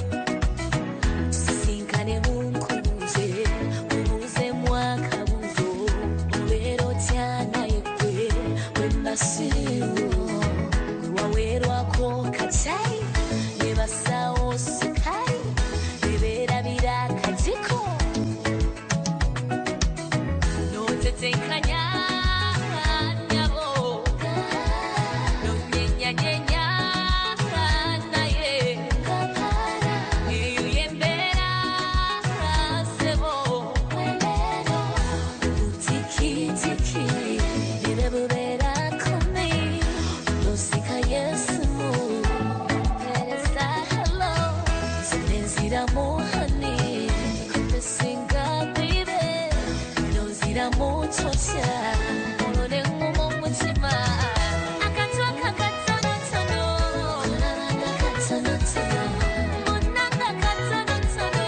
Speaker 13: tusinkane munkubuze ubuze mwaka buzo ubero tyana yekwe wembasiwo wawerwako kachai nebasawo sukari beberabira kajiko notetekanya nyabo nonyenyanyenya naye iyo yembera sebo welero utikitiki nebebera kome nosika yesu peresa hello sinenzira mohani kupesinga bibe nozira mochosha olone ngomo mutima akatwaka katano tano onanga katano tano onanga katano tano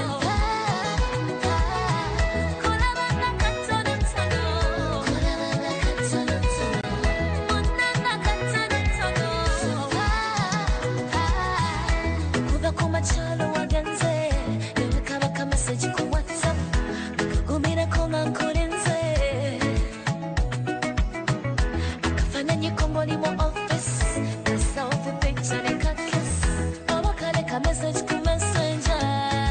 Speaker 13: kolabanga katano tano kolabanga katano tano onanga katano tano kuba kumachalo waganze yewe kabaka message ku WhatsApp kagumira konga nkorenze akafananye komboli mu office kasa ofe picture ne kakis obakale ka message ku messenger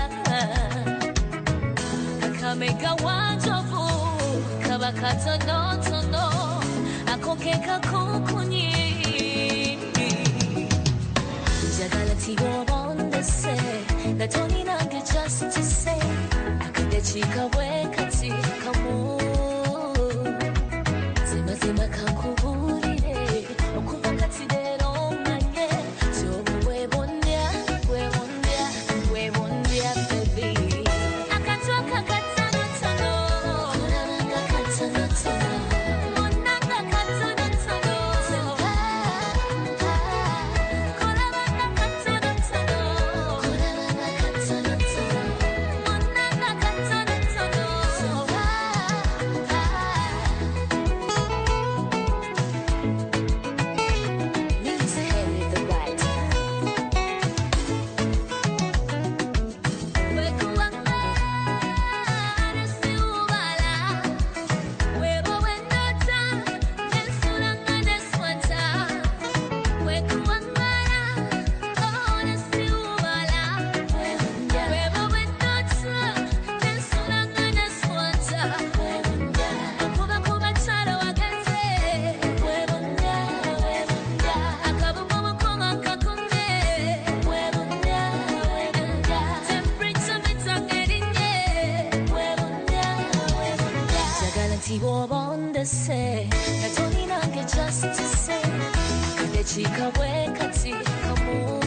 Speaker 13: akamega wanjovu kaba katono tono akokeka kukunyi njagala tibobondese natoni nange just to say akadechika bwekati kamu zimazima kakuburire okuva kati lero manye tobwebondya bwebondya bwebondya baby akatwaka katano tono onanga katano tono onanga katano tono kolabanga katano tono kolabanga katano tono onanga katano tono Means Harry the writer. Tibobondese natoni nange just to say kadechika bwekati kamu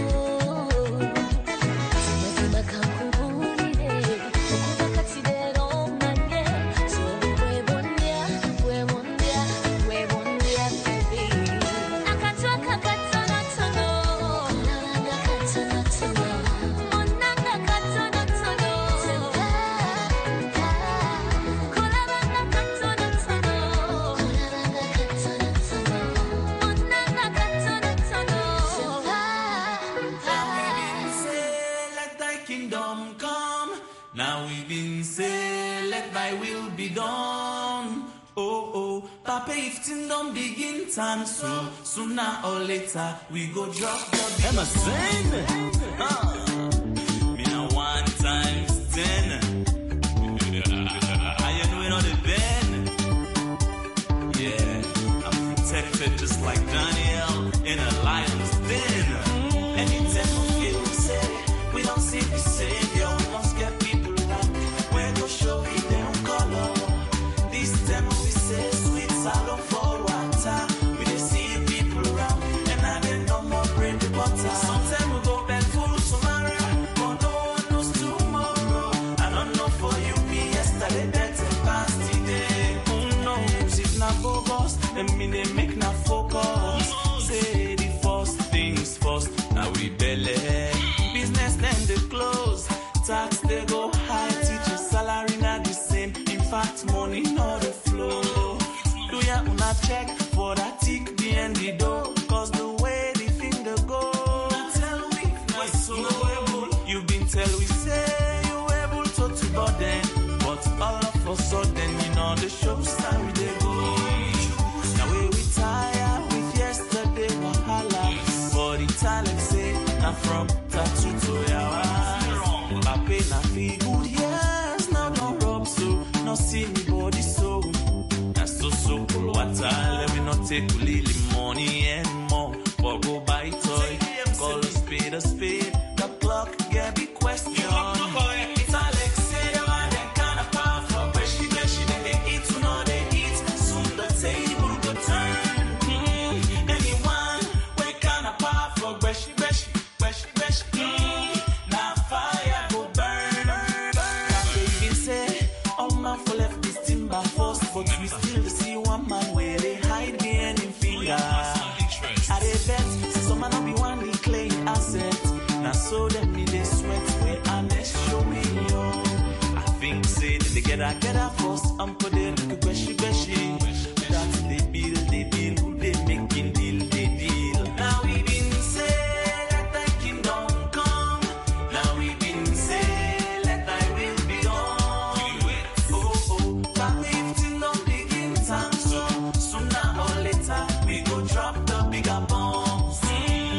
Speaker 13: zimazima kakuburire okuva kati lero manye tobwebondya bwebondya bwebondya baby akatwaka katano tono onanga katano tono onanga katano tono kolabanga katano tono kolabanga katano tono onanga katano tono
Speaker 12: Say, let thy kingdom come. Now we've been say, let thy will be done. Oh, oh, Papa, if kingdom begin time so sooner or later we go drop the Emerson. Uh, me now one times ten. How you doing on the bend? Yeah, I'm protected just like Daniel in a lion's den. Anytime we feel say we don't see the savior, we must get people right. We're gonna show we them color. This time we say sweet salad for water. We dey see people around and I didn't know more bread the butter. Sometimes we go back full tomorrow, but no one knows tomorrow. I don't know for you, me yesterday better past today. Who knows if not bogus, then me they make not focus. Say the first things first. Now we belly business then they close. Tax they go high, teacher salary not the same. In fact, money not the flow. Do your
Speaker 14: tell we say you able to to burden, but all of a sudden you know the show start with the go. Now we retire with yesterday wahala, but the talent say I'm from tattoo to yawa. Pape na feel good yes now don't rub so no see me body so. That's so so cool water let me not take lily money anymore. But go buy toy, call a spade a spade. The clock get big question. It's Alex say the man them kind of powerful, but she bet she they eat to know they eat. Soon the table go turn. Mm. Anyone we kind of powerful, but she bet she bet she bet she. Mm. Now fire go burn, burn, burn. They say all man for left this timber first, but we still see one man where they hide behind him finger. I dey bet some man not be one they claim asset. Now so them need they sweat when I next show me yo. I think say they get a get a first and put them like a beshi beshi. That's they build they build who they making deal they deal. Now we been say let thy kingdom come. Now we been say let thy will be done. Oh oh, that lifting up begin time so sooner or later we go drop the bigger bombs. Mm.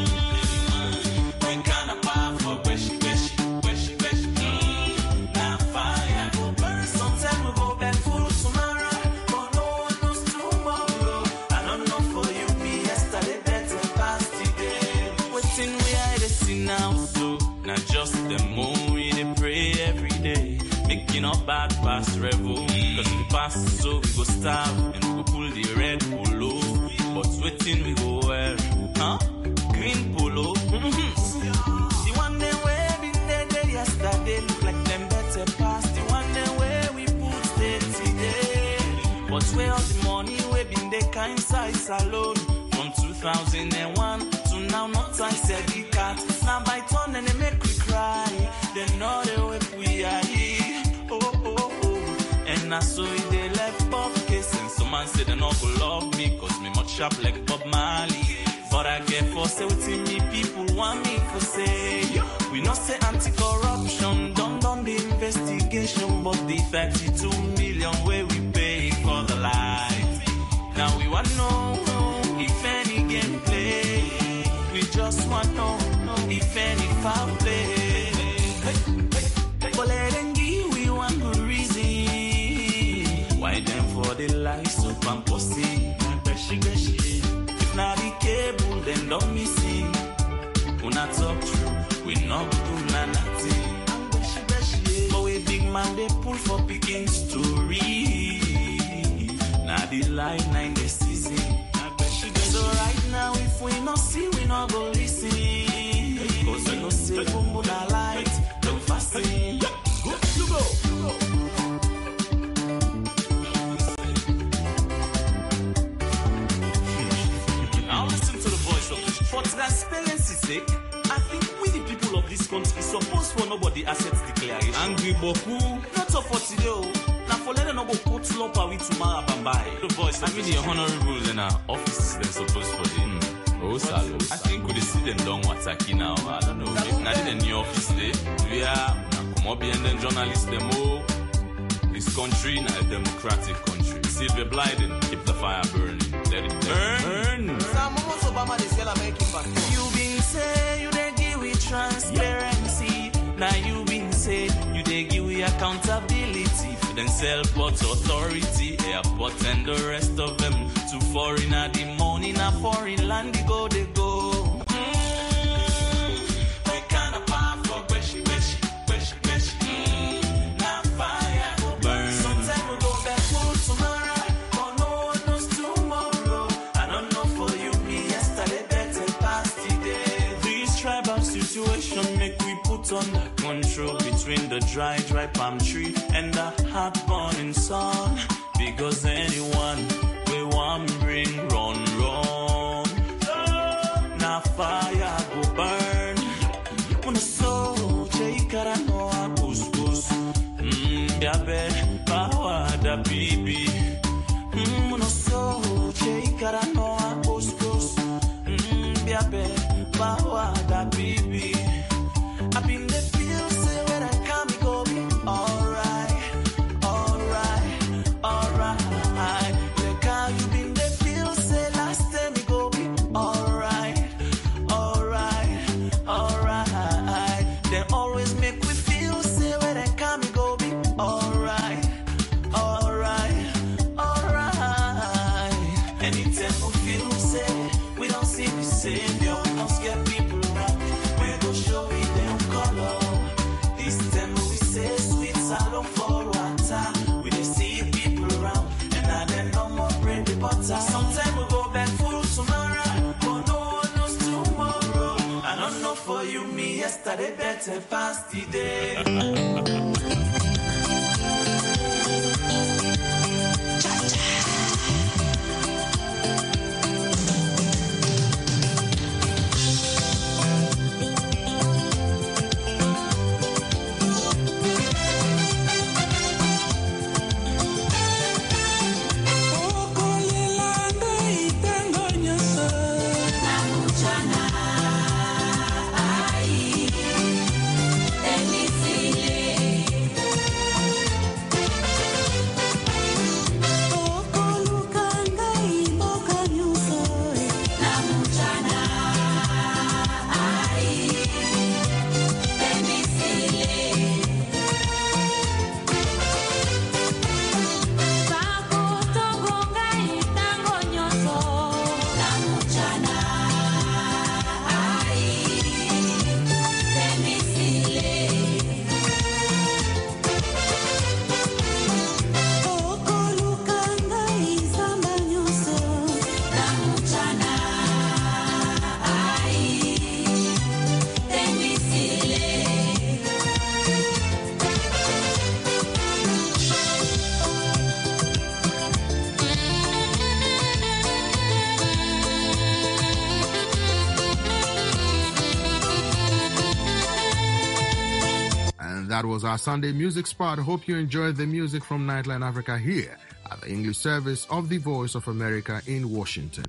Speaker 14: We kinda powerful, beshi beshi beshi beshi. Mm. Now fire go burn. Sometime we go back full tomorrow, but no one knows tomorrow. I don't know for you, be yesterday better past today. Waiting we hide the see now, so not just the moon we dey pray every day, making up bad past revel. Cause we pass so we go starve and we go pull the red polo, but waiting we go wear, huh? Green polo. Mm-hmm. The one day where been there, there yesterday look like them better past. The one day where we put there today, but where all the money we been there kind size alone from two thousand one to now not I said the cat. Now by turn and they make we cry. They know the way we are here. Oh oh oh. And I saw it they left Bob kissing. Some man say they not go love me cause me much sharp like Bob Marley. But I get for say what me people want me for say. We not say anti-corruption, done done the investigation, but the thirty-two million where we pay for the life. Now we want to know if any game play. We just want to know if any foul play. But let them give we one good reason why them for the lies of and pussy. If not the cable, then don't miss it. We not talk true, we not do nothing. But we big man they pull for picking story. Now the light nine the season. So right now if we not see, we not go listen. Cause we no say boom boom the light, don't fasten. Go, you go. Now listen to the voice of this. For transparency's sake, I think we the people of this country suppose for nobody assets declaration. Angry Boku, not so for today. Now for letting no go put slopper with tomorrow and buy. The voice I mean the honorables in our offices they're supposed for the mm. Oh salo. I think we see them done what's aquí now. I don't know. If not in the office they we are come up and then journalists them all. This country not a democratic country. Silver Blyden, keep the fire burning. Let it burn. Burn. Some Obama they still making back. You been say you they give we transparency. Now you been say you they give we accountability. Then self-port authority, airport and the rest of them to foreign at the money, na foreign land they go, they go. Mm, we kinda powerful, beshi, beshi, beshi, beshi. Mm, now fire go burn. Sometime we go back full tomorrow, but no one knows tomorrow. I don't know for you, me yesterday better past today. This tribal situation make we put under control between the dry, dry palm tree and the hot burning sun. Because anyone we want bring run, run. Now fire go burn. When the soul take out a no a goose goose. Mmm, yabe, power da baby. Mmm, when the soul take out a no a goose goose. Mmm, yabe, power da baby. I've been the feel we feel say where they come, we go be alright, alright, alright. Anytime we feel say we don't see the same, yo, we don't scare people around. We go show we them color. This time we say sweet salon for water. We dey see people around, and now they no more bread the butter. Sometimes we go back full tomorrow, but no one knows tomorrow. I don't know for you, me yesterday better past the day.
Speaker 2: That was our Sunday music spot. Hope you enjoyed the music from Nightline Africa here at the English service of the Voice of America in Washington.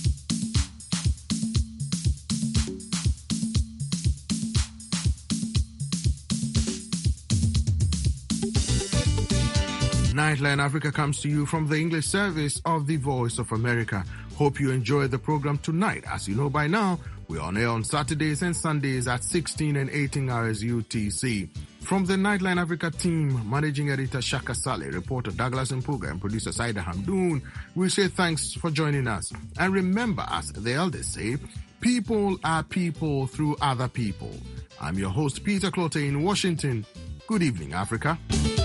Speaker 2: Nightline Africa comes to you from the English service of the Voice of America. Hope you enjoyed the program tonight. As you know by now, we're on air on Saturdays and Sundays at sixteen and eighteen hours U T C. From the Nightline Africa team, Managing Editor Shaka Saleh, reporter Douglas Mpuga, and producer Saida Hamdoon, we say thanks for joining us. And remember, as the elders say, people are people through other people. I'm your host, Peter Clote in Washington. Good evening, Africa.